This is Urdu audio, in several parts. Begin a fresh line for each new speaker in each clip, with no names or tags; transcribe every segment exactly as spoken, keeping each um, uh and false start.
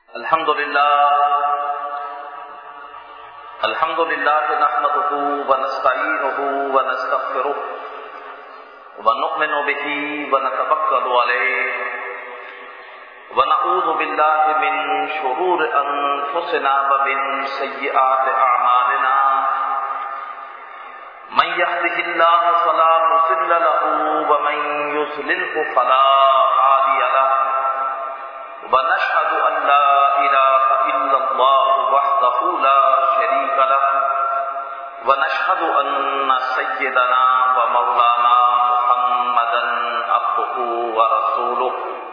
الحمد لله الحمد لله نحمده ونستعينه ونستغفره ونؤمن به ونتوكل عليه ونعوذ بالله من شرور أنفسنا ومن سيئات أعمالنا من يهده الله فلا مضل له ومن يضلله فلا هادي له ونشهد أن لا إله إلا الله وحده لا شريك له ونشهد أن سيدنا ومولانا محمدا عبده ورسوله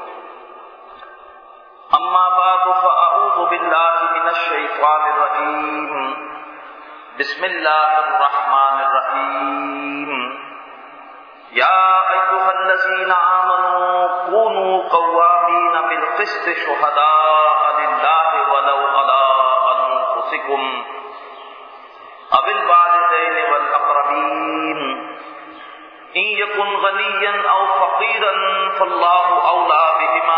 أما بعد فأعوذ بالله من الشيطان الرجيم بسم الله الرحمن الرحيم يا أيها الذين آمنوا كونوا قوامين بالقسط شهداء لله ولو على أنفسكم أو الوالدين والأقربين إن يكن غنيا أو فقيرا فالله أولى بهما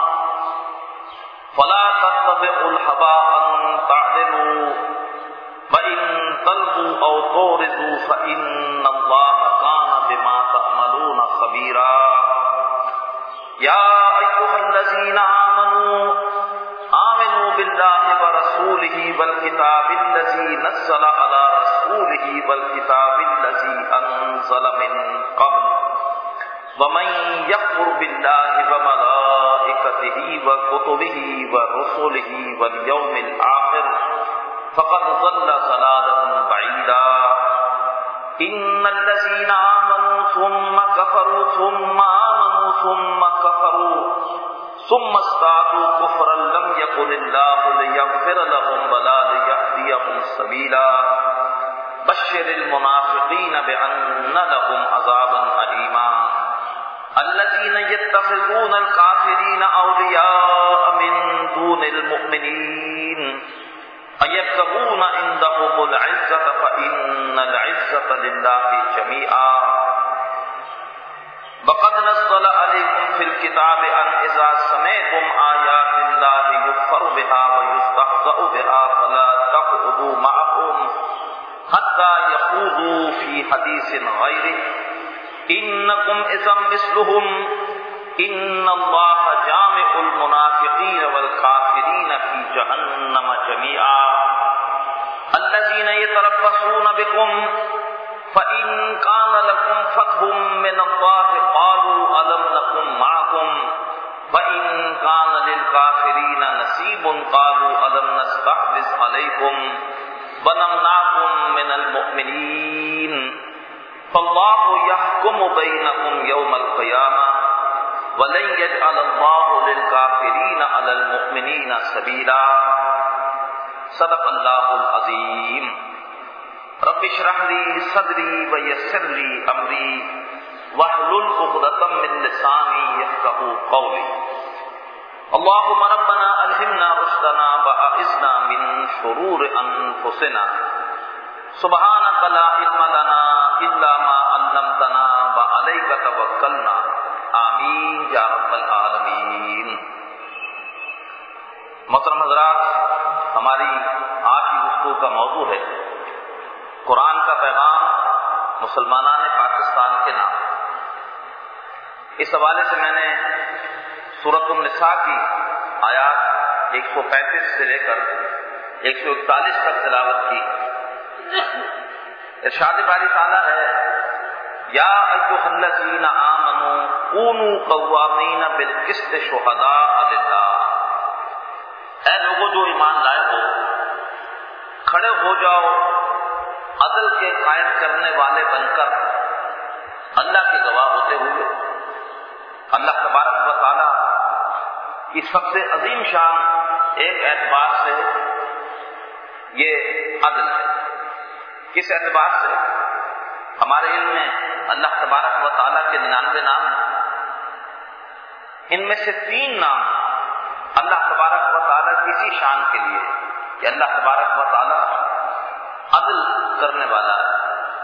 فلا تتبعوا الهوى أن تعدلوا وإن تلووا أو تعرضوا فإن الله كان بما تعملون خبيرا يا أيها الذين آمنوا آمنوا بالله ورسوله والكتاب الذي نزل على رسوله والكتاب الذي أنزل من قبل ومن يكفر بالله وملائكته وكتبه ورسله واليوم الآخر فقد ضل ضلالا بعيدا إن الذين آمنوا ثم كفروا ثم آمنوا ثم كفروا ثم ازدادوا كفرا لم يكن الله ليغفر لهم ولا ليهديهم سبيلا بشر المنافقين بأن لهم عذابا أليما الذين يتخذون الكافرين أولياء من دون المؤمنين أيبتغون عندهم العزة فإن العزة لله جميعا وقد نزل عليكم في الكتاب أن إذا سمعتم آيات الله يكفر بها ويستهزأ بها فلا تقعدوا معهم حتى يخوضوا في حديث غيره إنكم إذا مثلهم إن الله جامع المنافقين والكافرين في جهنم جميعا الذين يتربصون بكم فإن كان لكم فتح من الله قالوا ألم نكن معكم وإن كان للكافرين نصيب قالوا ألم نستحوذ عليكم ونمنعكم من المؤمنين فالله يحكم بينكم يوم القيامة ولن يجعل الله للكافرين على المؤمنين سبيلا صدق الله العظيم رب اشرح لي صدري ويسر لي أمري واحلل عقدة من لساني يفقهوا قولي اللهم ربنا ألهمنا رشدنا وأعذنا من شرور أنفسنا سبحانك لا علم لنا إلا ما علمتنا وعليك توكلنا آمین یا رب العالمین۔ محترم حضرات، ہماری آج کی گفتگو کا موضوع ہے قرآن کا پیغام مسلمانان پاکستان کے نام۔ اس حوالے سے میں نے سورۃ النساء کی آیات ایک سو پینتیس سے لے کر ایک سو اکتالیس تک تلاوت کی۔ ارشاد باری تعالیٰ ہے یا ایھا الذین آمنوا کونوا قوامین بالقسط شہداء للہ، اے لوگوں جو ایمان لائے ہو، کھڑے ہو جاؤ عدل کے قائم کرنے والے بن کر اللہ کے گواہ ہوتے ہوئے۔ اللہ تبارک و تعالی کی سب سے عظیم شان ایک اعتبار سے یہ عدل ہے۔ کس اعتبار سے؟ ہمارے علم میں اللہ تبارک و تعالیٰ کے ننانوے نام ہیں، ان میں سے تین نام اللہ تبارک و تعالیٰ کی اسی شان کے لیے کہ اللہ تبارک و تعالیٰ عدل کرنے والا ہے۔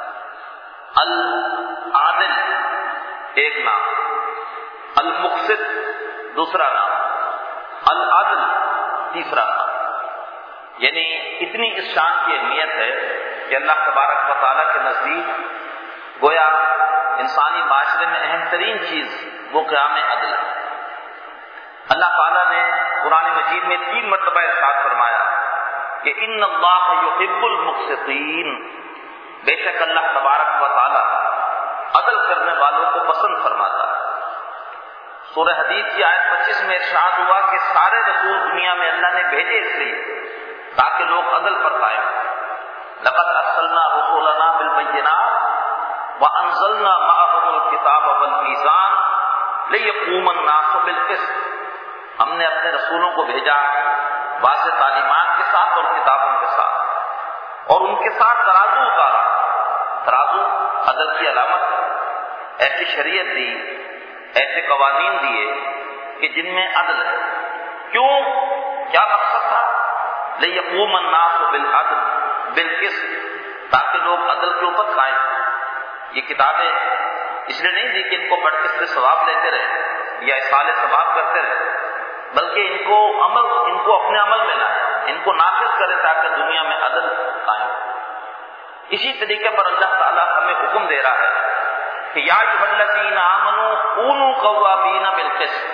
العادل ایک نام، المقسط دوسرا نام، العدل تیسرا تھا. یعنی اتنی اس شان کی اہمیت ہے کہ اللہ تبارک و تعالیٰ کے نزدیک گویا انسانی معاشرے میں اہم ترین چیز وہ قیام عدل ہے. اللہ تعالیٰ نے قرآن مجید میں تین مرتبہ ارشاد فرمایا کہ ان اللہ یحب المقسطین، بے شک اللہ تبارک و تعالیٰ عدل کرنے والوں کو پسند فرماتا ہے. سورہ حدید کی آیت پچیس میں ارشاد ہوا کہ سارے رسول دنیا میں اللہ نے بھیجے اس لیے تاکہ لوگ عدل پر قائم ہوں. لقد ارسلنا رسولنا بالبینات وانزلنا معهم الکتاب والمیزان لیقوم الناس بالقسط. ہم نے اپنے رسولوں کو بھیجا واضح تعلیمات کے ساتھ اور کتابوں کے ساتھ، اور ان کے ساتھ ترازو اتارا. ترازو عدل کی علامت ہے. ایسی شریعت دی، ایسے قوانین دیے کہ جن میں عدل ہے. کیوں؟ کیا مقصد تھا؟ لیقوم الناس بالعدل بالقسط، تاکہ لوگ عدل کے اوپر قائم ہوں. یہ کتابیں اس لیے نہیں دی کہ ان کو پڑھ کے سے ثواب لیتے رہے یا اصالِ ثواب کرتے رہے، بلکہ ان کو عمل ان کو اپنے عمل میں لائیں، ان کو نافذ کریں تاکہ دنیا میں عدل قائم ہو. اسی طریقے پر اللہ تعالیٰ ہمیں حکم دے رہا ہے کہ یا ایھا الذین آمنوا کونوا قوامین بالقسط،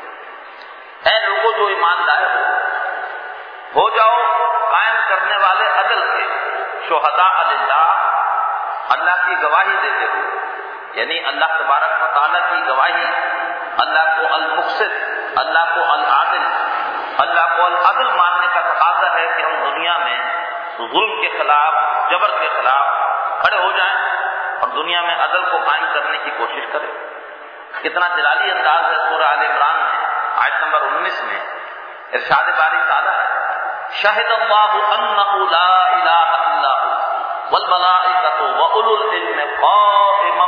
اے لوگوں جو ایمان لائے ہو ہو جاؤ قائم کرنے والے عدل کے، شہداء للہ، اللہ کی گواہی دیتے ہو. یعنی اللہ تبارک و تعالیٰ کی گواہی، اللہ کو المقسط، اللہ کو العادل، اللہ کو العدل ماننے کا تقاضا ہے کہ ہم دنیا میں ظلم کے خلاف، جبر کے خلاف کھڑے ہو جائیں اور دنیا میں عدل کو قائم کرنے کی کوشش کریں. کتنا جلالی انداز ہے سورہ آل عمران میں آیت نمبر انیس میں ارشاد باری تعالیٰ ہے شہد اللہ انہ لا الہ الا ہو والملائکۃ واولو العلم قائما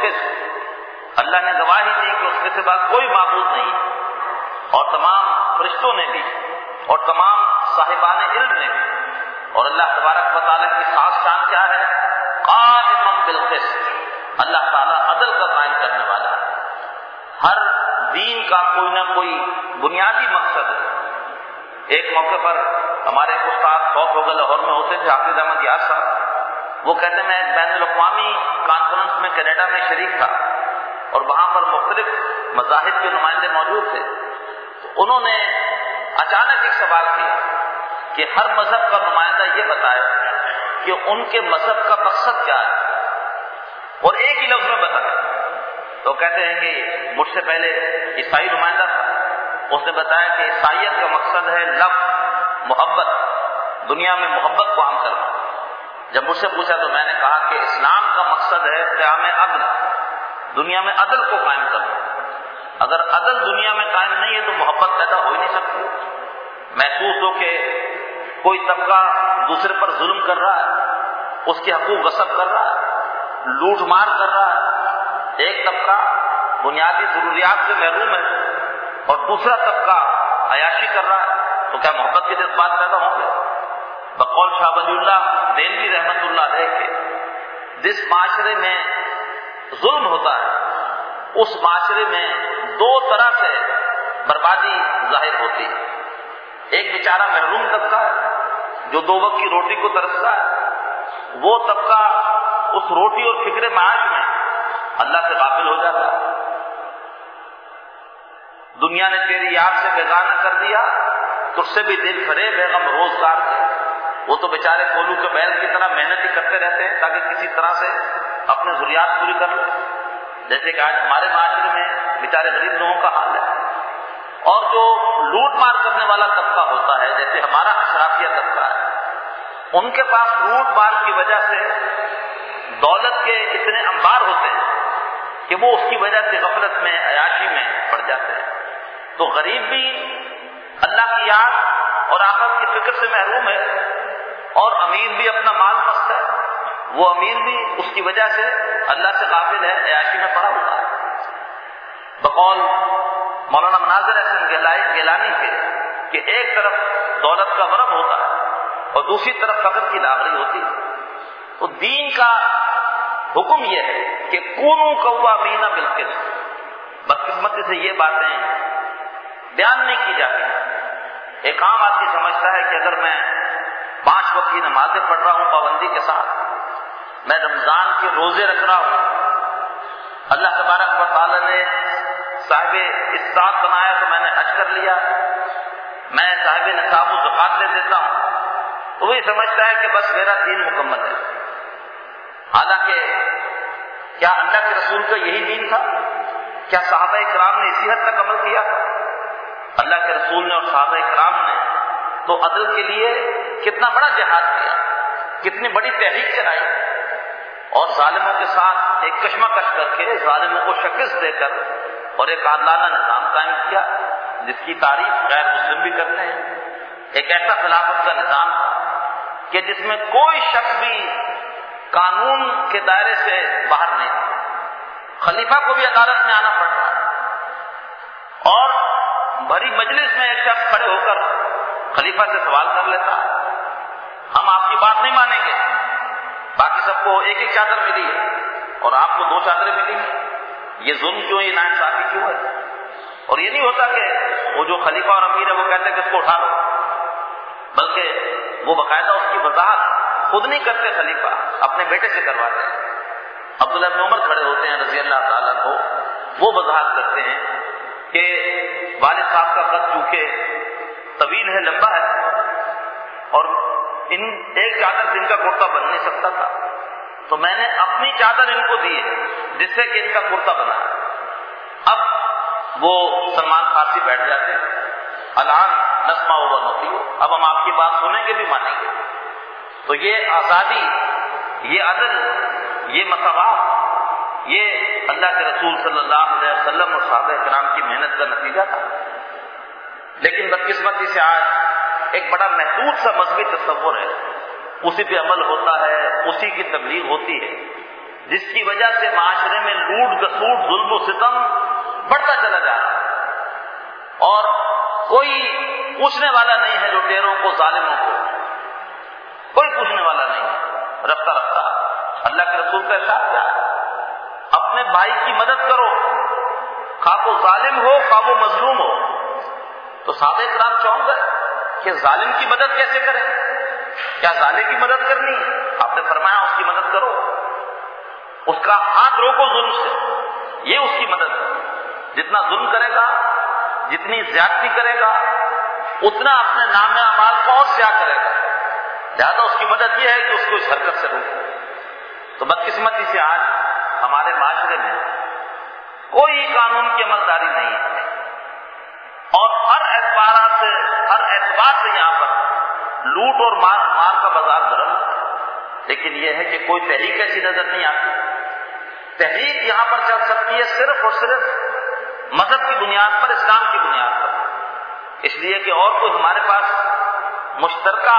بالقسط. اللہ نے گواہی دی کہ اس کے سوا کوئی معبود نہیں، اور تمام فرشتوں نے بھی اور تمام صاحبان علم نے بھی. اور اللہ تبارک و تعالیٰ کی خاص شان کیا ہے؟ قائما بالقسط، اللہ تعالیٰ عدل کا قائم کرنے والا ہے. ہر دین کا کوئی نہ کوئی بنیادی مقصد ہے. ایک موقع پر ہمارے ایک استاد فوت ہو گئے، لاہور میں ہوتے تھے، حافظ احمد یار صاحب. وہ کہتے ہیں میں ایک بین الاقوامی کانفرنس میں کینیڈا میں شریک تھا اور وہاں پر مختلف مذاہب کے نمائندے موجود تھے. تو انہوں نے اچانک ایک سوال کیا کہ ہر مذہب کا نمائندہ یہ بتائے کہ ان کے مذہب کا مقصد کیا ہے، اور ایک ہی لفظ میں بتائے. تو کہتے ہیں کہ مجھ سے پہلے عیسائی نمائندہ تھا، اس نے بتایا کہ عیسائیت کا مقصد ہے لفظ محبت، دنیا میں محبت کو عام کرنا. جب مجھ سے پوچھا تو میں نے کہا کہ اسلام کا مقصد ہے قیام عدل، دنیا میں عدل کو قائم کرنا. اگر عدل دنیا میں قائم نہیں ہے تو محبت پیدا ہو ہی نہیں سکتی. محسوس ہو کہ کوئی طبقہ دوسرے پر ظلم کر رہا ہے، اس کے حقوق غصب کر رہا ہے، لوٹ مار کر رہا ہے، ایک طبقہ بنیادی ضروریات سے محروم ہے اور دوسرا طبقہ عیاشی کر رہا ہے، تو کیا محبت کے جذبات پیدا ہوں گے؟ بقول شاہ ولی اللہ دہلوی رحمت اللہ علیہ کے جس معاشرے میں ظلم ہوتا ہے اس معاشرے میں دو طرح سے بربادی ظاہر ہوتی ہے. ایک بیچارہ محروم طبقہ ہے جو دو وقت کی روٹی کو ترستا ہے، وہ طبقہ اس روٹی اور فکر معاش میں اللہ سے غافل ہو جاتا ہے. دنیا نے تیری یاد سے بیگانہ کر دیا، تجھ سے بھی دل بھرے بیغم روزگار سے. وہ تو بیچارے کولو کے بیل کی طرح محنت ہی کرتے رہتے ہیں تاکہ کسی طرح سے اپنے ضروریات پوری کر لیں، جیسے کہ آج ہمارے معاشرے میں بیچارے غریب لوگوں کا حال ہے. اور جو لوٹ مار کرنے والا طبقہ ہوتا ہے جیسے ہمارا اشرافیہ طبقہ ہے، ان کے پاس لوٹ مار کی وجہ سے دولت کے اتنے انبار ہوتے ہیں کہ وہ اس کی وجہ سے غفلت میں عیاشی میں پڑ جاتے ہیں. تو غریب بھی اللہ کی یاد اور آخرت کی فکر سے محروم ہے، اور امیر بھی اپنا مال مست ہے، وہ امیر بھی اس کی وجہ سے اللہ سے غافل ہے، عیاشی میں پڑا ہوا ہے. بقول مولانا مناظر احسن گیلانی کے کہ ایک طرف دولت کا غرب ہوتا ہے اور دوسری طرف فقر کی لاغری ہوتی ہے. تو دین کا حکم یہ ہے کہ کونوا قوامین بالقسط. بدقسمتی سے یہ باتیں بیان نہیں کی جاتی ایک عام آدمی سمجھتا ہے کہ اگر میں پانچ وقت کی نمازیں پڑھ رہا ہوں پابندی کے ساتھ، میں رمضان کے روزے رکھ رہا ہوں، اللہ تبارک و تعالیٰ نے صاحب اسراف بنایا تو میں نے حج کر لیا، میں صاحب نصاب و زکات دے دیتا ہوں، تو وہی سمجھتا ہے کہ بس میرا دین مکمل ہے۔ حالانکہ کیا اللہ کے رسول کا یہی دین تھا؟ کیا صحابہ کرام نے اسی حد تک عمل کیا تھا؟ اللہ کے رسول نے اور صحابہ کرام نے تو عدل کے لیے کتنا بڑا جہاد کیا، کتنی بڑی تحریک چلائی، اور ظالموں کے ساتھ ایک کشمکش کر کے ظالموں کو شکست دے کر اور ایک عادلانہ نظام قائم کیا، جس کی تعریف غیر مسلم بھی کرتے ہیں۔ ایک ایسا خلافت کا نظام کہ جس میں کوئی شخص بھی قانون کے دائرے سے باہر نہیں، خلیفہ کو بھی عدالت میں آنا پڑتا ہے، اور بھری مجلس میں ایک شخص کھڑے ہو کر خلیفہ سے سوال کر لیتا ہے، ہم آپ کی بات نہیں مانیں گے، باقی سب کو ایک ایک چادر ملی ہے اور آپ کو دو چادریں ملی ہیں، یہ ظلم کیوں، یہ ناانصافی کیوں ہے؟ اور یہ نہیں ہوتا کہ وہ جو خلیفہ اور امیر ہے وہ کہتے ہیں کہ اس کو اٹھا لو، بلکہ وہ باقاعدہ اس کی وضاحت خود نہیں کرتے، خلیفہ اپنے بیٹے سے کرواتے ہیں۔ عبداللہ بن عمر کھڑے ہوتے ہیں رضی اللہ تعالیٰ کو، وہ وضاحت کرتے ہیں کہ والد صاحب کا قد چونکہ طویل ہے، لمبا ہے، اور ان ایک چادر سے ان کا کرتا بن نہیں سکتا تھا، تو میں نے اپنی چادر ان کو دی ہے جس سے کہ ان کا کرتا بنا ہے۔ اب وہ سلمان فارسی بیٹھ جاتے ہیں، الان نسمع و نطیع، اب ہم آپ کی بات سنیں گے بھی مانیں گے۔ تو یہ آزادی، یہ عدل، یہ مساوات، یہ اللہ کے رسول صلی اللہ علیہ وسلم اور صحابہ کرام کی محنت کا نتیجہ تھا۔ لیکن بدقسمتی سے آج ایک بڑا محدود سا مذہبی تصور ہے، اسی پہ عمل ہوتا ہے، اسی کی تبلیغ ہوتی ہے، جس کی وجہ سے معاشرے میں لوٹ گسوٹ، ظلم و ستم بڑھتا چلا جا رہا ہے، اور کوئی پوچھنے والا نہیں ہے لٹیروں کو، ظالموں کو کوئی پوچھنے والا نہیں ہے۔ رفتہ رفتہ اللہ کے رسول کا ارشاد کیا ہے؟ اپنے بھائی کی مدد کرو، خواہ وہ ظالم ہو خواہ وہ مظلوم ہو۔ تو صحابہ کرام چونک گئے کہ ظالم کی مدد کیسے کریں؟ کیا ظالم کی مدد کرنی ہے؟ آپ نے فرمایا اس کی مدد کرو، اس کا ہاتھ روکو ظلم سے، یہ اس کی مدد ہے۔ جتنا ظلم کرے گا، جتنی زیادتی کرے گا، اتنا اپنے نام اعمال کو اور سیاہ کرے گا، لہذا اس کی مدد یہ ہے کہ اس کو اس حرکت سے روکے۔ تو بدقسمتی سے آج ہمارے معاشرے میں کوئی قانون کی عملداری نہیں ہے، اور ہر اعتبار سے ہر اعتبار سے یہاں پر لوٹ اور مار مار کا بازار گرم ہے۔ لیکن یہ ہے کہ کوئی تحریک ایسی نظر نہیں آتی۔ تحریک یہاں پر چل سکتی ہے صرف اور صرف مذہب کی بنیاد پر، اسلام کی بنیاد پر، اس لیے کہ اور کوئی ہمارے پاس مشترکہ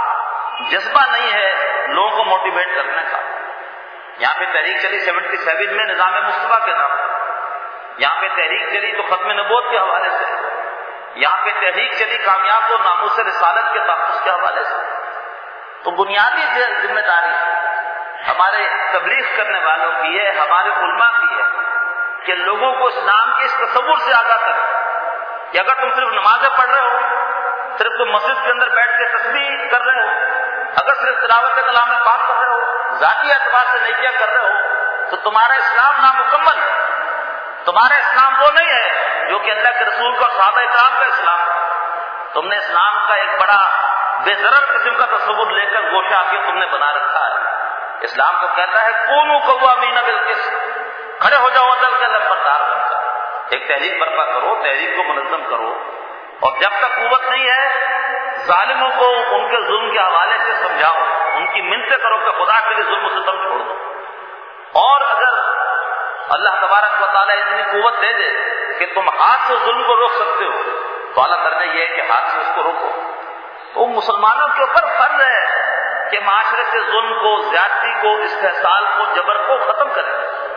جذبہ نہیں ہے لوگوں کو موٹیویٹ کرنے کا۔ یہاں پہ تحریک چلی سیونٹی سیون میں نظام مصطفیٰ کے نام پر، یہاں پہ تحریک چلی تو ختم نبوت کے حوالے سے، یہاں پہ تحریک چلی کامیاب و ناموس رسالت کے تحفظ کے حوالے سے۔ تو بنیادی ذمہ داری ہمارے تبلیغ کرنے والوں کی ہے، ہمارے علماء کی ہے کہ لوگوں کو اسلام کے اس تصور سے آگاہ کریں کہ اگر تم صرف نمازیں پڑھ رہے ہو، صرف تم مسجد کے اندر بیٹھ کے تسبیح کر رہے ہو، اگر صرف تلاوت کلام پاک کر رہے ہو، ذاتی اعتبار سے نیکیاں کر رہے ہو، تو تمہارا اسلام نامکمل ہے۔ تمہارا اسلام وہ نہیں ہے جو کہ اللہ کے رسول کا صحابہ کرام کا اسلام ہے۔ تم نے اسلام کا ایک بڑا بے ضرر قسم کا تصور لے کر گوشہ آ کے تم نے بنا رکھا ہے۔ اسلام کو کہتا ہے کونوا قوامین بالقسط، کھڑے ہو جاؤ عدل کے لمبردار بن کر، ایک تحریک برپا کرو، تحریک کو منظم کرو، اور جب تک قوت نہیں ہے ظالموں کو ان کے ظلم کے حوالے سے سمجھاؤ، ان کی منتیں کرو کہ خدا کے لیے ظلم و ستم چھوڑ دو۔ اور اگر اللہ تبارک و تعالیٰ اتنی قوت دے دے کہ تم ہاتھ سے ظلم کو روک سکتے ہو، تو اعلیٰ درجہ یہ ہے کہ ہاتھ سے اس کو روکو۔ تو مسلمانوں کے اوپر فرض ہے کہ معاشرے سے ظلم کو، زیادتی کو، استحصال کو، جبر کو ختم کریں۔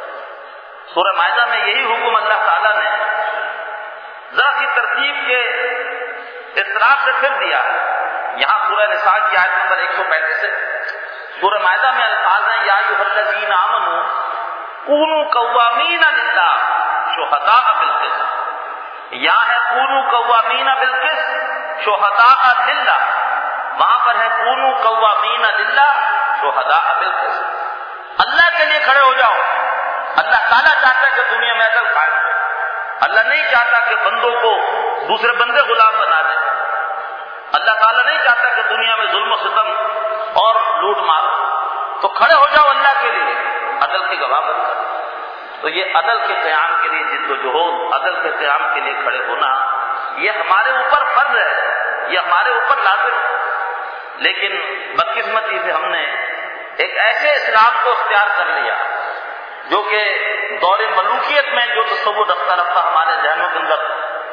سورہ مائدہ میں یہی حکم اللہ تعالیٰ نے ذرا سی ترتیب کے اضطراب سے پھر دیا ہے۔ یہاں سورہ نساء کی آیت نمبر ایک سو پینتیس ہے، سورہ مائدہ میں الفاظ ہیں یا ایھا الذین آمنوا کونوا قوامین للہ شہداء بالقسط۔ یہاں ہے کونوا قوامین بالقسط شہداء للہ، وہاں پر ہے کونوا قوامین للہ شہداء بالقسط، اللہ کے لیے کھڑے ہو جاؤ۔ اللہ تعالیٰ چاہتا ہے کہ دنیا میں عدل قائم ہو، اللہ نہیں چاہتا کہ بندوں کو دوسرے بندے غلام بنا دیں، اللہ تعالیٰ نہیں چاہتا کہ دنیا میں ظلم و ستم اور لوٹ مار، تو کھڑے ہو جاؤ اللہ کے لیے، عدل کے گواہ بن کر۔ تو یہ عدل کے قیام کے لیے جد و جہد، عدل کے قیام کے لیے کھڑے ہونا، یہ ہمارے اوپر فرض ہے، یہ ہمارے اوپر لازم ہے۔ لیکن بدقسمتی سے ہم نے ایک ایسے اسلام کو اختیار کر لیا جو کہ دور ملوکیت میں جو تصور رفتہ رفتہ ہمارے ذہنوں کے اندر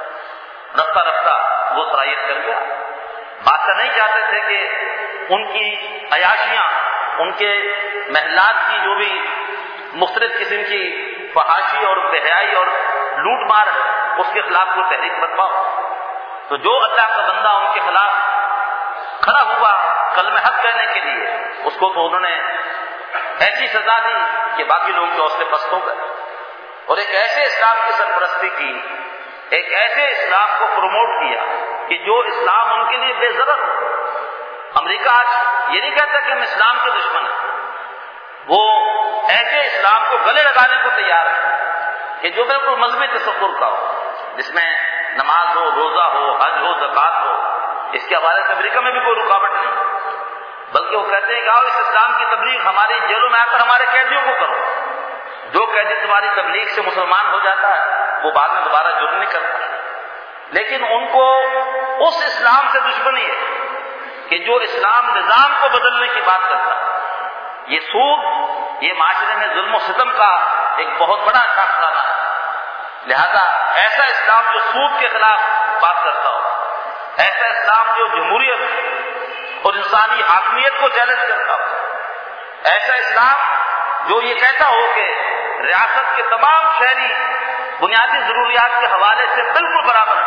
رفتہ رفتہ وہ سرایت کر گیا۔ بادشاہ نہیں چاہتے تھے کہ ان کی عیاشیاں، ان کے محلات کی جو بھی مختلف قسم کی فحاشی اور بے حیائی اور لوٹ مار ہے اس کے خلاف کوئی تحریک برپا ہو۔ تو جو اللہ کا بندہ ان کے خلاف کھڑا ہوا کلمہ حق کہنے کے لیے، اس کو تو انہوں نے ایسی سزا دی کہ باقی لوگ جو حوصلے پست ہو گئے، اور ایک ایسے اسلام کی سرپرستی کی، ایک ایسے اسلام کو پروموٹ کیا کہ جو اسلام ان کے لیے بے ضرر ہو۔ امریکہ آج یہ نہیں کہتا کہ ہم اسلام کے دشمن ہیں، وہ ایسے اسلام کو گلے لگانے کو تیار ہے کہ جو بالکل مذہبی تصور کا ہو، جس میں نماز ہو، روزہ ہو، حج ہو، زکوٰۃ ہو۔ اس کے حوالے سے امریکہ میں بھی کوئی رکاوٹ نہیں، بلکہ وہ کہتے ہیں کہ آؤ اس اسلام کی تبلیغ ہماری جیلوں میں آ کر ہمارے قیدیوں کو کرو۔ جو قیدی تمہاری تبلیغ سے مسلمان ہو جاتا ہے وہ بعد میں دوبارہ جرم نہیں کرتا، لیکن ان کو اس اسلام سے دشمنی ہے کہ جو اسلام نظام کو بدلنے کی بات کرتا ہے۔ یہ سود، یہ معاشرے میں ظلم و ستم کا ایک بہت بڑا شاخ لانا ہے، لہذا ایسا اسلام جو سود کے خلاف بات کرتا ہو، ایسا اسلام جو جمہوریت اور انسانی حاکمیت کو چیلنج کرتا ہو، ایسا اسلام جو یہ کہتا ہو کہ ریاست کے تمام شہری بنیادی ضروریات کے حوالے سے بالکل برابر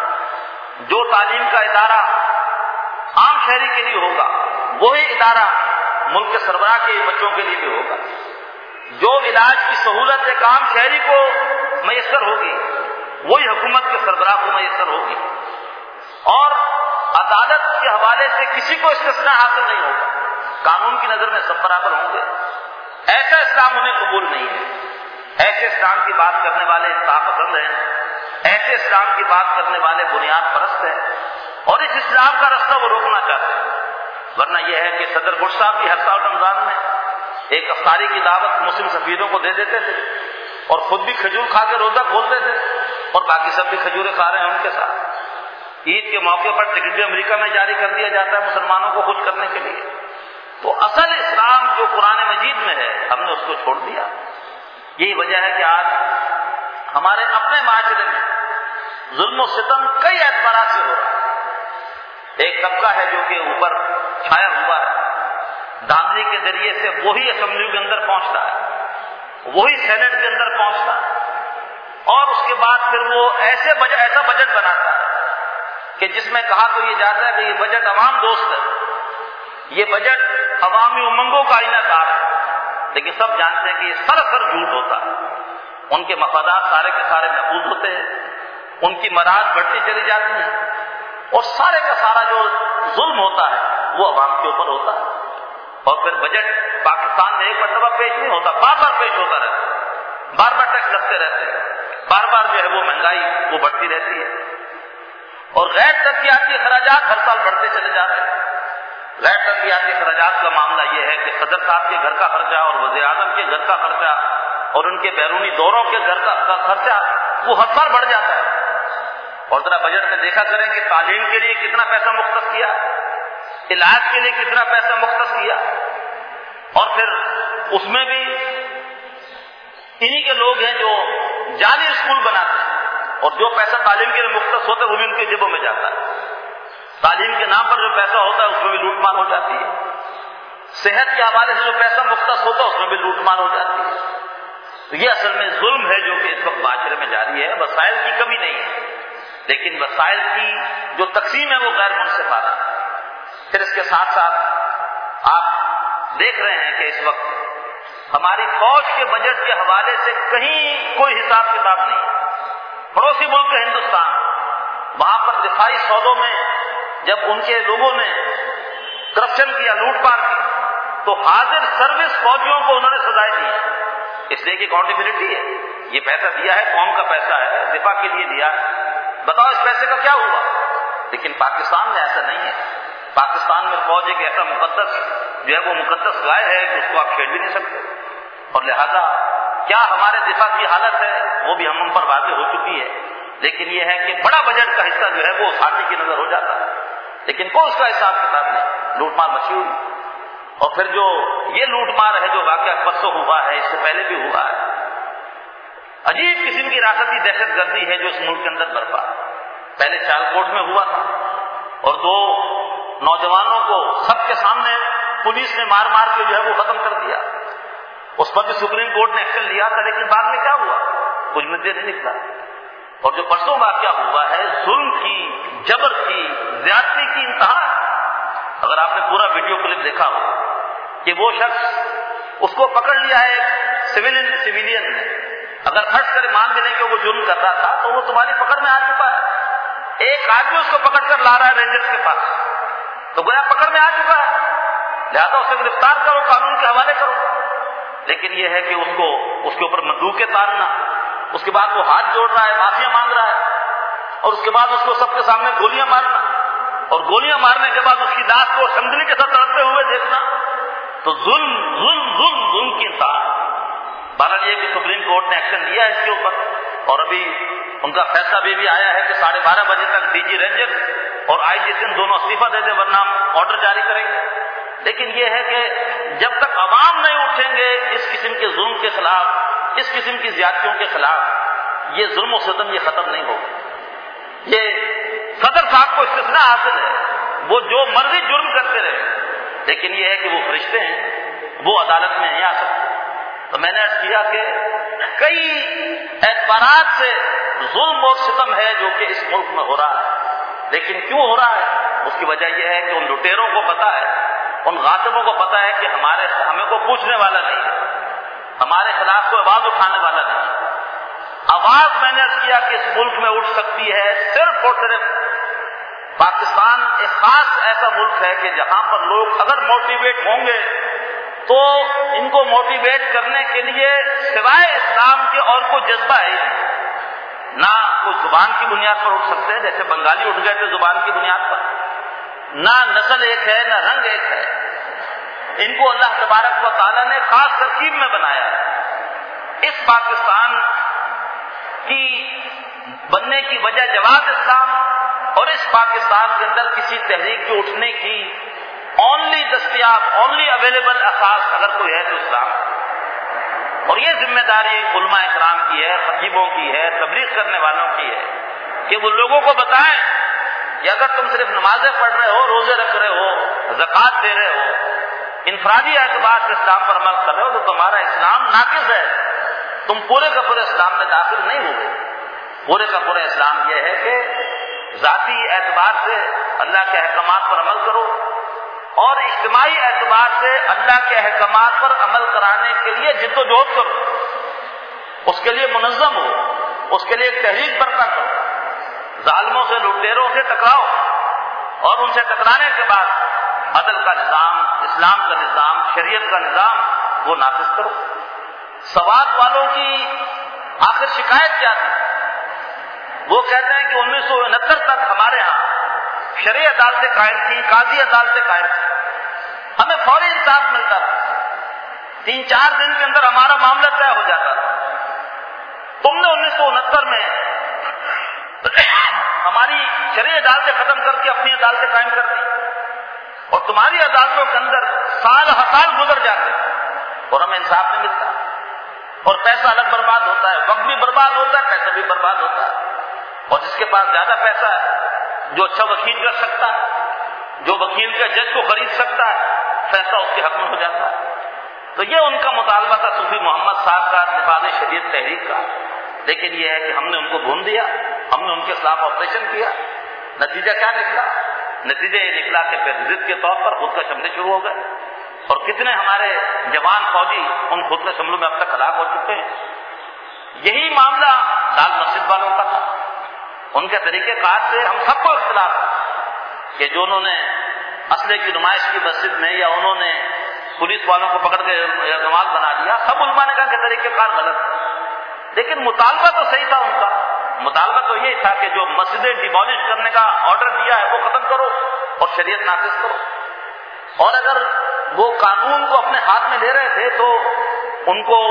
ہے، جو تعلیم کا ادارہ عام شہری کے لیے ہوگا وہی ادارہ ملک کے سربراہ کے بچوں کے لیے بھی ہوگا، جو علاج کی سہولت ایک عام شہری کو میسر ہوگی وہی حکومت کے سربراہ کو میسر ہوگی، اور عدالت کے حوالے سے کسی کو استثناء حاصل نہیں ہوگا، قانون کی نظر میں سب برابر ہوں گے۔ ایسا اسلام انہیں قبول نہیں ہے۔ ایسے اسلام کی بات کرنے والے انصاف پسند ہیں، ایسے اسلام کی بات کرنے والے بنیاد پرست ہیں، اور اس اسلام کا رستہ وہ روکنا چاہتے ہیں۔ ورنہ یہ ہے کہ صدر بش صاحب کی ہر سال رمضان میں ایک افطاری کی دعوت مسلم سفیروں کو دے دیتے تھے، اور خود بھی کھجور کھا کے روزہ کھولتے تھے، اور باقی سب بھی کھجوریں کھا رہے ہیں ان کے ساتھ۔ عید کے موقع پر ٹکٹ امریکہ میں جاری کر دیا جاتا ہے مسلمانوں کو خوش کرنے کے لیے۔ تو اصل اسلام جو قرآن مجید میں ہے ہم نے اس کو چھوڑ دیا۔ یہی وجہ ہے کہ آج ہمارے اپنے معاشرے میں ظلم و ستم کئی اعتبارات سے ہو رہا ہے۔ ایک طبقہ ہے جو کہ اوپر چھایا ہوا ہے، دھاندلی کے ذریعے سے وہی اسمبلی کے اندر پہنچتا ہے، وہی سینٹ کے اندر پہنچتا ہے، اور اس کے بعد پھر وہ ایسے بجٹ ایسا بجٹ بناتا ہے کہ جس میں کہا تو یہ جاتا ہے کہ یہ بجٹ عوام دوست ہے، یہ بجٹ عوامی امنگوں کا آئینہ کار ہے، لیکن سب جانتے ہیں کہ یہ سراسر جھوٹ ہوتا ہے۔ ان کے مفادات سارے کے سارے محفوظ ہوتے ہیں، ان کی مراد بڑھتی چلی جاتی ہے، اور سارے کا سارا جو ظلم ہوتا ہے وہ عوام کے اوپر ہوتا ہے۔ اور پھر بجٹ پاکستان میں ایک مرتبہ پیش نہیں ہوتا، بار بار پیش ہوتا رہتا ہے، بار بار ٹیکس لگتے رہتے ہیں، بار بار جو ہے وہ مہنگائی وہ بڑھتی رہتی ہے، اور غیر ترقیاتی اخراجات ہر سال بڑھتے چلے جاتے ہیں۔ غیر ترقیاتی اخراجات کا معاملہ یہ ہے کہ صدر صاحب کے گھر کا خرچہ اور وزیر اعظم کے گھر کا خرچہ اور ان کے بیرونی دوروں کے گھر کا خرچہ وہ ہر سال بڑھ جاتا ہے۔ اور ذرا بجٹ میں دیکھا کریں کہ تعلیم کے لیے کتنا پیسہ مختص کیا، علاج کے لیے کتنا پیسہ مختص کیا، اور پھر اس میں بھی انہی کے لوگ ہیں جو جعلی اسکول بناتے ہیں، اور جو پیسہ تعلیم کے لیے مختص ہوتا ہے وہ بھی ان کی جیبوں میں جاتا ہے۔ تعلیم کے نام پر جو پیسہ ہوتا ہے اس میں بھی لوٹ مار ہو جاتی ہے، صحت کے حوالے سے جو پیسہ مختص ہوتا ہے اس میں بھی لوٹ مار ہو جاتی ہے۔ تو یہ اصل میں ظلم ہے جو کہ اس وقت معاشرے میں جاری ہے۔ وسائل کی کمی نہیں ہے، لیکن وسائل کی جو تقسیم ہے وہ غیر منصفانہ ہے۔ پھر اس کے ساتھ ساتھ آپ دیکھ رہے ہیں کہ اس وقت ہماری فوج کے بجٹ کے حوالے سے کہیں کوئی حساب کتاب نہیں ہے۔ پڑوسی ملک ہندوستان، وہاں پر دفاعی سودوں میں جب ان کے لوگوں نے کرپشن کیا، لوٹ مار کی، تو حاضر سروس فوجیوں کو انہوں نے سزائیں دی، اس لیے کہ اکاؤنٹیبلٹی ہے، یہ پیسہ دیا ہے، قوم کا پیسہ ہے، دفاع کے لیے دیا ہے، بتاؤ اس پیسے کا کیا ہوا؟ لیکن پاکستان میں ایسا نہیں ہے۔ پاکستان میں فوج ایک ایسا مقدس جو ہے وہ مقدس گائے ہے کہ اس کو آپ کھیل بھی نہیں سکتے، اور لہذا کیا ہمارے دفاع کی حالت ہے وہ بھی ہم پر واضح ہو چکی ہے۔ لیکن یہ ہے کہ بڑا بجٹ کا حصہ جو ہے وہ ساتھی کی نظر ہو جاتا ہے، لیکن کوئی اس کا حساب کتاب نہیں، لوٹ مار مچی ہوئی۔ اور پھر جو یہ لوٹ مار ہے جو واقعہ پرسوں ہوا ہے، اس سے پہلے بھی ہوا ہے، عجیب قسم کی ریاستی دہشت گردی ہے جو اس ملک کے اندر برپا۔ پہلے سیالکوٹ میں ہوا تھا اور دو نوجوانوں کو سب کے سامنے پولیس نے مار مار کے جو ہے وہ ختم کر دیا، اس پر بھی سپریم کورٹ نے ایکشن لیا تھا، لیکن بعد میں کیا ہوا؟ کچھ نتیجہ نہیں نکلا۔ اور جو پرسوں واقعہ ہوا ہے، ظلم کی، جبر کی، زیادتی کی انتہا ہے۔ اگر آپ نے پورا ویڈیو کلپ دیکھا ہو کہ وہ شخص اس کو پکڑ لیا ہے سویلین سویلین نے، اگر فرض کرے مان بھی نہیں کہ وہ جرم کر رہا تھا تو وہ تمہاری پکڑ میں آ چکا ہے، ایک آدمی اس کو پکڑ کر لا رہا ہے رینجرز کے پاس، تو گویا پکڑ میں آ چکا ہے، لہذا اسے گرفتار کرو، قانون کے حوالے کرو۔ لیکن یہ ہے کہ اس کو اس کے اوپر بندوقیں تاننا، اس کے بعد وہ ہاتھ جوڑ رہا ہے، معافیاں مانگ رہا ہے، اور اس کے بعد اس کو سب کے سامنے گولیاں مارنا، اور گولیاں مارنے کے بعد اس کی لاش کو سنگلی کے ساتھ تڑپتے ہوئے دیکھنا، تو ظلم ظلم ظلم ظلم کی انتہا۔ بہرحال یہ کہ سپریم کورٹ نے ایکشن لیا ہے اس کے اوپر، اور ابھی ان کا فیصلہ بھی, بھی آیا ہے کہ ساڑھے بارہ بجے تک ڈی جی رینجر اور آئی جی سندھ دونوں استعفیٰ دے دیں ورنہ ہم آرڈر جاری کریں گے۔ لیکن یہ ہے کہ جب تک عوام نہیں اٹھیں گے اس قسم کے ظلم کے خلاف، اس قسم کی زیادتیوں کے خلاف، یہ ظلم و ستم یہ ختم نہیں ہوگا۔ یہ صدر صاحب کو استثناء حاصل ہے، وہ جو مرضی جرم کرتے رہے، لیکن یہ ہے کہ وہ فرشتے ہیں، وہ عدالت میں نہیں آ سکتے۔ تو میں نے عرض کیا کہ کئی اعتبارات سے ظلم اور ستم ہے جو کہ اس ملک میں ہو رہا ہے، لیکن کیوں ہو رہا ہے؟ اس کی وجہ یہ ہے کہ ان لٹیروں کو پتا ہے، ان غاصبوں کو پتا ہے کہ ہمارے ہمیں کو پوچھنے والا نہیں ہے، ہمارے خلاف کوئی آواز اٹھانے والا نہیں ہے۔ آواز میں نے عرض کیا کہ اس ملک میں اٹھ سکتی ہے صرف اور صرف پاکستان ایک خاص ایسا ملک ہے کہ جہاں پر لوگ اگر موٹیویٹ ہوں گے تو ان کو موٹیویٹ کرنے کے لیے سوائے اسلام کے اور کوئی جذبہ ہے نہ۔ کوئی زبان کی بنیاد پر اٹھ سکتے ہیں جیسے بنگالی اٹھ گئے تھے زبان کی بنیاد پر، نہ نسل ایک ہے نہ رنگ ایک ہے، ان کو اللہ تبارک و تعالیٰ نے خاص ترکیب میں بنایا ہے۔ اس پاکستان کی بننے کی وجہ جواز اسلام، اور اس پاکستان کے اندر کسی تحریک کے اٹھنے کی اونلی دستیاب اونلی اویلیبل اساس اگر کوئی ہے تو اسلام۔ اور یہ ذمہ داری علماء اکرام کی ہے، خطیبوں کی ہے، تبلیغ کرنے والوں کی ہے کہ وہ لوگوں کو بتائیں کہ اگر تم صرف نمازیں پڑھ رہے ہو، روزے رکھ رہے ہو، زکوٰۃ دے رہے ہو، انفرادی اعتبار سے اسلام پر عمل کر رہے ہو، تو تمہارا اسلام ناقص ہے، تم پورے کا پورے اسلام میں داخل نہیں ہوگے۔ پورے کا پورا اسلام یہ ہے کہ ذاتی اعتبار سے اللہ کے احکامات پر عمل کرو، اور اجتماعی اعتبار سے اللہ کے احکامات پر عمل کرانے کے لیے جد و جہد کرو، اس کے لیے منظم ہو، اس کے لیے ایک تحریک برپا کرو، ظالموں سے لٹیروں سے ٹکراؤ، اور ان سے ٹکرانے کے بعد عدل کا نظام، اسلام کا نظام، شریعت کا نظام وہ نافذ کرو۔ سوات والوں کی آخر شکایت کیا تھی؟ وہ کہتے ہیں کہ انیس سو انہتر تک ہمارے ہاں شرعی عدالتیں قائم تھیں، قاضی عدالتیں قائم تھیں، ہمیں فوری انصاف ملتا تھا، تین چار دن کے اندر ہمارا معاملہ طے ہو جاتا تھا۔ تم نے انیس سو انہتر میں ہماری شرعی عدالتیں ختم کر کے اپنی عدالتیں قائم کر دی، اور تمہاری عدالتوں کے اندر سال ہر سال گزر جاتے اور ہمیں انصاف نہیں ملتا، اور پیسہ الگ برباد ہوتا ہے، وقت بھی برباد ہوتا ہے، پیسہ بھی برباد ہوتا ہے، اور جس کے پاس زیادہ پیسہ ہے، جو اچھا وکیل کر سکتا ہے، جو وکیل کے جج کو خرید سکتا ہے، فیصلہ اس کے حق میں ہو جاتا ہے۔ تو یہ ان کا مطالبہ تھا صوفی محمد صاحب کا، نفاذ شریعت تحریک کا، لیکن یہ ہے کہ ہم نے ان کو بھون دیا، ہم نے ان کے خلاف آپریشن کیا۔ نتیجہ کیا نکلا؟ نتیجہ یہ نکلا کہ پھر ضد کے طور پر خود کا حملے شروع ہو گئے، اور کتنے ہمارے جوان فوجی ان خود کے حملوں میں اب تک ہلاک ہو چکے ہیں۔ یہی معاملہ لال مسجد والوں کا تھا، ان کے طریقہ کار سے ہم سب کو اختلاف ہے کہ جو انہوں نے اسلحے کی نمائش کی مسجد میں یا انہوں نے پولیس والوں کو پکڑ کے جماعت بنا لیا، سب علماء نے کہا کہ طریقہ کار غلط ہے، لیکن مطالبہ تو صحیح تھا ان کا۔ مطالبہ تو یہ تھا کہ جو مسجدیں ڈیمالش کرنے کا آرڈر دیا ہے وہ ختم کرو اور شریعت نافذ کرو، اور اگر وہ قانون کو اپنے ہاتھ میں لے رہے تھے تو ان کو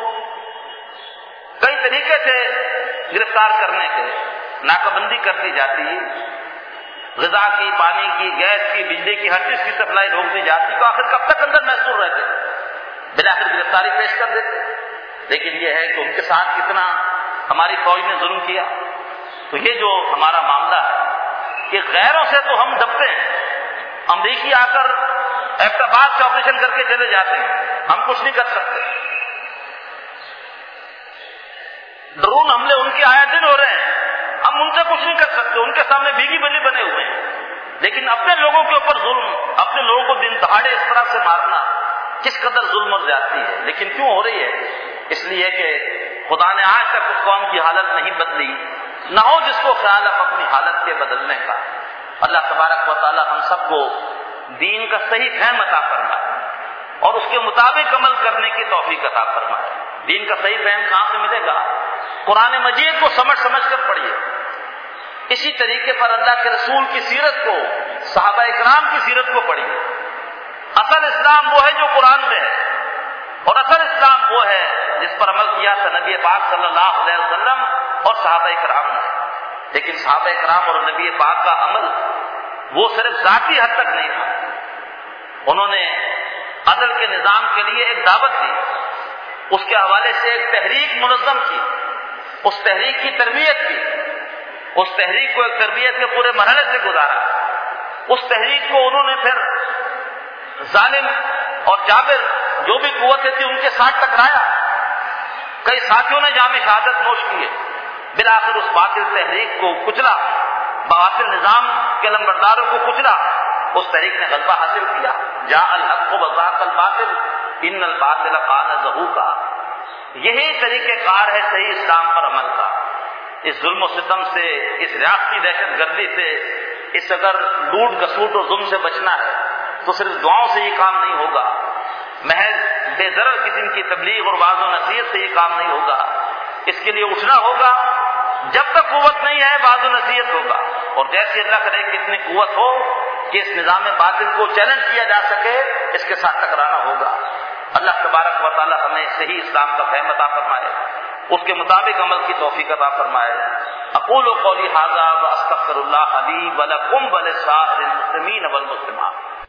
کئی طریقے سے گرفتار کرنے کے ناکہ بندی کر دی جاتی، غذا کی، پانی کی، گیس کی، بجلی کی، ہر چیز کی سپلائی روک دی جاتی، تو آخر کب تک اندر محصور رہتے، بلاخر گرفتاری پیش کر دیتے۔ لیکن یہ ہے کہ ان کے ساتھ کتنا ہماری فوج نے ظلم کیا۔ تو یہ جو ہمارا معاملہ ہے کہ غیروں سے تو ہم دبتے ہیں، امریکی آ کر احتساب سے آپریشن کر کے چلے جاتے ہیں، ہم کچھ نہیں کر سکتے۔ ڈرون حملے ان کے آئے دن ہو رہے ہیں، ہم ان سے کچھ نہیں کر سکتے، ان کے سامنے بیگی بلی بنے ہوئے ہیں۔ لیکن اپنے لوگوں کے اوپر ظلم، اپنے لوگوں کو دن دہاڑے اس طرح سے مارنا کس قدر ظلم اور زیادتی ہے۔ لیکن کیوں ہو رہی ہے؟ اس لیے کہ خدا نے آج تک اس قوم کی حالت نہیں بدلی، نہ ہو جس کو خیال ہے اپنی حالت کے بدلنے کا۔ اللہ تبارک و تعالی ہم سب کو دین کا صحیح فہم عطا فرمائے اور اس کے مطابق عمل کرنے کی توفیق عطا فرمائے۔ دین کا صحیح فہم کہاں سے ملے گا؟ قرآن مجید کو سمجھ سمجھ کر پڑھیے، اسی طریقے پر اللہ کے رسول کی سیرت کو، صحابہ اکرام کی سیرت کو پڑھیے۔ اصل اسلام وہ ہے جو قرآن میں ہے، اور اصل اسلام وہ ہے جس پر عمل کیا تھا نبی پاک صلی اللہ علیہ وسلم اور صحابہ کرام نے۔ لیکن صحابہ کرام اور نبی پاک کا عمل وہ صرف ذاتی حد تک نہیں تھا، انہوں نے عدل کے نظام کے لیے ایک دعوت دی، اس کے حوالے سے ایک تحریک منظم کی، اس تحریک کی تربیت کی، اس تحریک کو ایک تربیت کے پورے مرحلے سے گزارا۔ اس تحریک کو انہوں نے پھر ظالم اور جابر جو بھی قوتیں تھی ان کے ساتھ ٹکرایا، کئی ساتھیوں نے جام شہادت نوش کیے، بالآخر اس باطل تحریک کو کچلا، باطل نظام کے لمبرداروں کو کچلا، اس تحریک نے غلبہ حاصل کیا۔ جاء الحق وزهق الباطل ان الباطل کان زہوقا۔ یہی طریقہ کار ہے صحیح اسلام پر عمل کا۔ اس ظلم و ستم سے، اس ریاستی دہشت گردی سے، اس اگر لوٹ گسوٹ اور ظلم سے بچنا ہے تو صرف دعاؤں سے یہ کام نہیں ہوگا، محض بے ضرر قسم کی تبلیغ اور وعظ و نصیحت سے یہ کام نہیں ہوگا، اس کے لیے اٹھنا ہوگا۔ جب تک قوت نہیں ہے وعظ و نصیحت ہوگا، اور جیسے اللہ کرے کہ اتنی قوت ہو کہ اس نظام باطل کو چیلنج کیا جا سکے، اس کے ساتھ ٹکرانا ہوگا۔ اللہ تبارک و تعالی ہمیں صحیح اسلام کا فہم عطا فرمائے، اس کے مطابق عمل کی توفیق عطا فرمائے۔ اقول قولی ھذا واستغفر اللہ لی ولکم ولسائر المسلمین والمسلمات۔